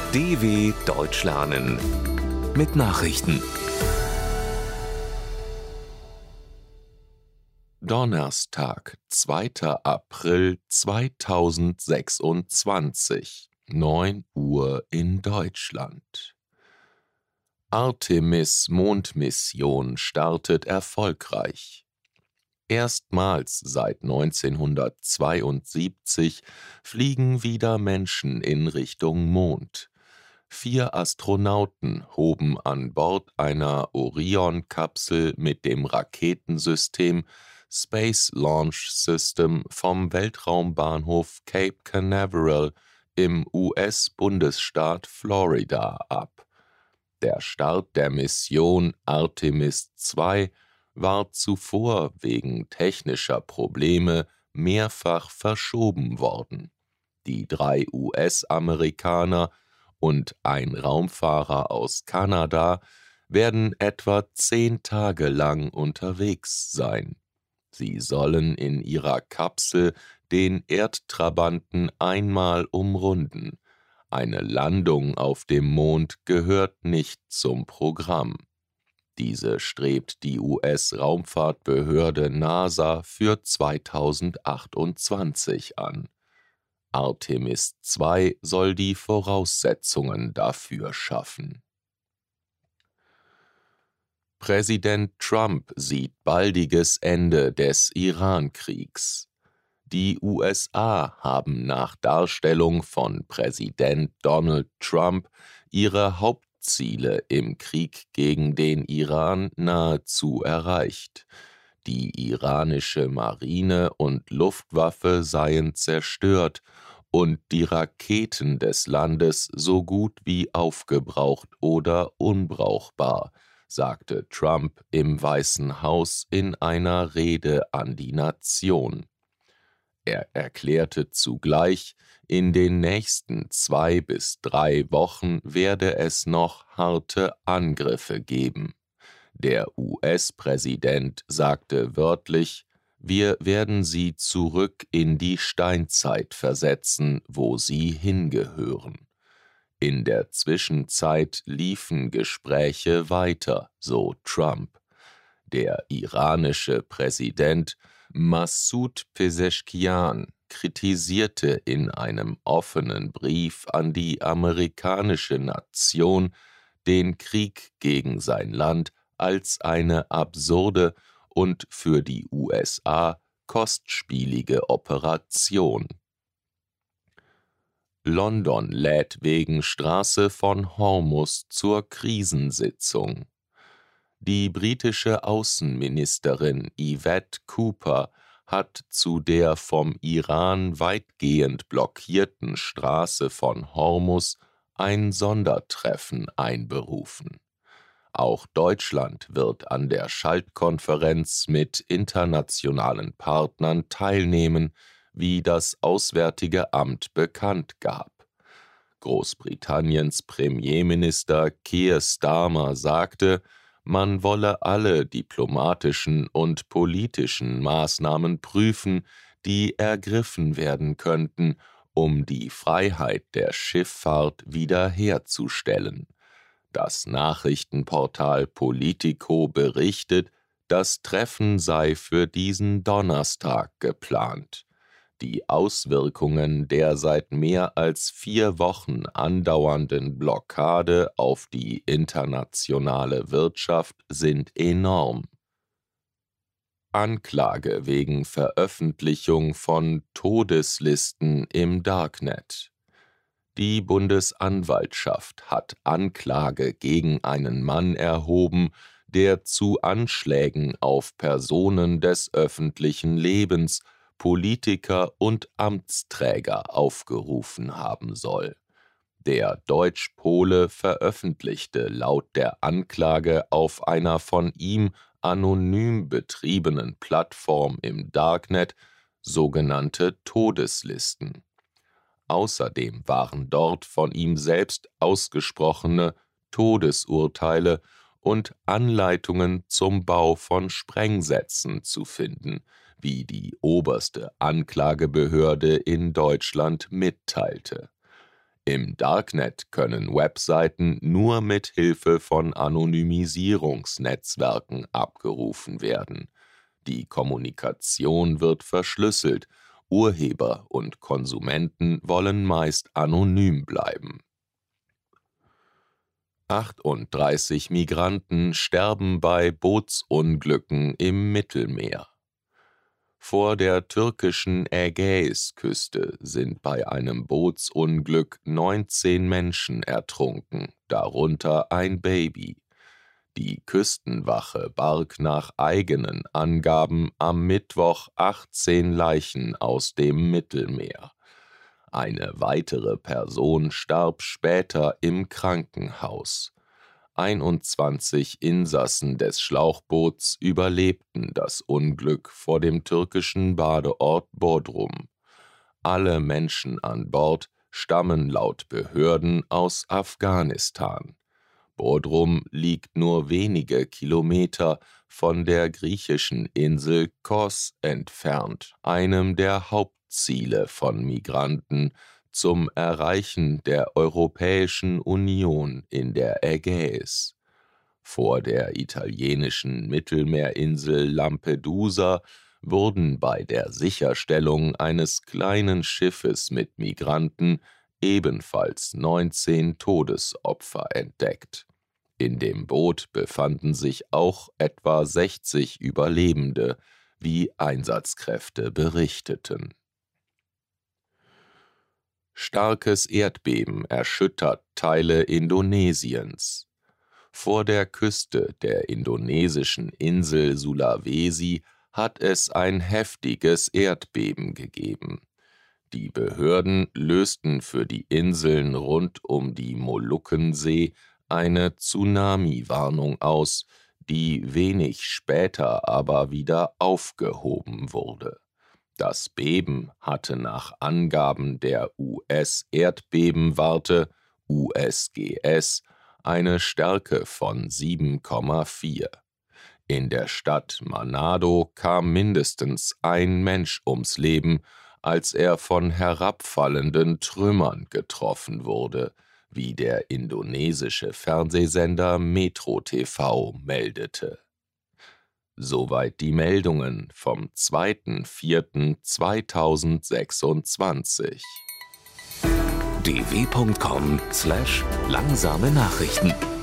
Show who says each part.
Speaker 1: DW Deutsch lernen mit Nachrichten. Donnerstag, 2. April 2026, 9 Uhr in Deutschland. Artemis-Mondmission startet erfolgreich. Erstmals seit 1972 fliegen wieder Menschen in Richtung Mond. 4 Astronauten hoben an Bord einer Orion-Kapsel mit dem Raketensystem Space Launch System vom Weltraumbahnhof Cape Canaveral im US-Bundesstaat Florida ab. Der Start der Mission Artemis II war zuvor wegen technischer Probleme mehrfach verschoben worden. Die 3 US-Amerikaner und ein Raumfahrer aus Kanada werden etwa 10 Tage lang unterwegs sein. Sie sollen in ihrer Kapsel den Erdtrabanten einmal umrunden. Eine Landung auf dem Mond gehört nicht zum Programm. Diese strebt die US-Raumfahrtbehörde NASA für 2028 an. Artemis II soll die Voraussetzungen dafür schaffen. Präsident Trump sieht baldiges Ende des Iran-Kriegs. Die USA haben nach Darstellung von Präsident Donald Trump ihre Hauptziele im Krieg gegen den Iran nahezu erreicht. Die iranische Marine und Luftwaffe seien zerstört und die Raketen des Landes so gut wie aufgebraucht oder unbrauchbar, sagte Trump im Weißen Haus in einer Rede an die Nation. Er erklärte zugleich, in den nächsten 2 bis 3 Wochen werde es noch harte Angriffe geben. Der US-Präsident sagte wörtlich: „Wir werden sie zurück in die Steinzeit versetzen, wo sie hingehören." In der Zwischenzeit liefen Gespräche weiter, so Trump. Der iranische Präsident Massoud Pezeshkian kritisierte in einem offenen Brief an die amerikanische Nation den Krieg gegen sein Land als eine absurde und für die USA kostspielige Operation. London lädt wegen Straße von Hormuz zur Krisensitzung. Die britische Außenministerin Yvette Cooper hat zu der vom Iran weitgehend blockierten Straße von Hormuz ein Sondertreffen einberufen. Auch Deutschland wird an der Schaltkonferenz mit internationalen Partnern teilnehmen, wie das Auswärtige Amt bekannt gab. Großbritanniens Premierminister Keir Starmer sagte, man wolle alle diplomatischen und politischen Maßnahmen prüfen, die ergriffen werden könnten, um die Freiheit der Schifffahrt wiederherzustellen. Das Nachrichtenportal Politico berichtet, das Treffen sei für diesen Donnerstag geplant. Die Auswirkungen der seit mehr als 4 Wochen andauernden Blockade auf die internationale Wirtschaft sind enorm. Anklage wegen Veröffentlichung von Todeslisten im Darknet. Die Bundesanwaltschaft hat Anklage gegen einen Mann erhoben, der zu Anschlägen auf Personen des öffentlichen Lebens, Politiker und Amtsträger aufgerufen haben soll. Der Deutsch-Pole veröffentlichte laut der Anklage auf einer von ihm anonym betriebenen Plattform im Darknet sogenannte Todeslisten. Außerdem waren dort von ihm selbst ausgesprochene Todesurteile und Anleitungen zum Bau von Sprengsätzen zu finden, wie die oberste Anklagebehörde in Deutschland mitteilte. Im Darknet können Webseiten nur mit Hilfe von Anonymisierungsnetzwerken abgerufen werden. Die Kommunikation wird verschlüsselt, Urheber und Konsumenten wollen meist anonym bleiben. 38 Migranten sterben bei Bootsunglücken im Mittelmeer. Vor der türkischen Ägäisküste sind bei einem Bootsunglück 19 Menschen ertrunken, darunter ein Baby. Die Küstenwache barg nach eigenen Angaben am Mittwoch 18 Leichen aus dem Mittelmeer. Eine weitere Person starb später im Krankenhaus. 21 Insassen des Schlauchboots überlebten das Unglück vor dem türkischen Badeort Bodrum. Alle Menschen an Bord stammen laut Behörden aus Afghanistan. Bodrum liegt nur wenige Kilometer von der griechischen Insel Kos entfernt, einem der Hauptziele von Migranten zum Erreichen der Europäischen Union in der Ägäis. Vor der italienischen Mittelmeerinsel Lampedusa wurden bei der Sicherstellung eines kleinen Schiffes mit Migranten ebenfalls 19 Todesopfer entdeckt. In dem Boot befanden sich auch etwa 60 Überlebende, wie Einsatzkräfte berichteten. Starkes Erdbeben erschüttert Teile Indonesiens. Vor der Küste der indonesischen Insel Sulawesi hat es ein heftiges Erdbeben gegeben. Die Behörden lösten für die Inseln rund um die Molukkensee eine Tsunami-Warnung aus, die wenig später aber wieder aufgehoben wurde. Das Beben hatte nach Angaben der US-Erdbebenwarte USGS eine Stärke von 7,4. In der Stadt Manado kam mindestens ein Mensch ums Leben, als er von herabfallenden Trümmern getroffen wurde, wie der indonesische Fernsehsender Metro TV meldete. Soweit die Meldungen vom 2.4.2026.
Speaker 2: dw.com/langsame Nachrichten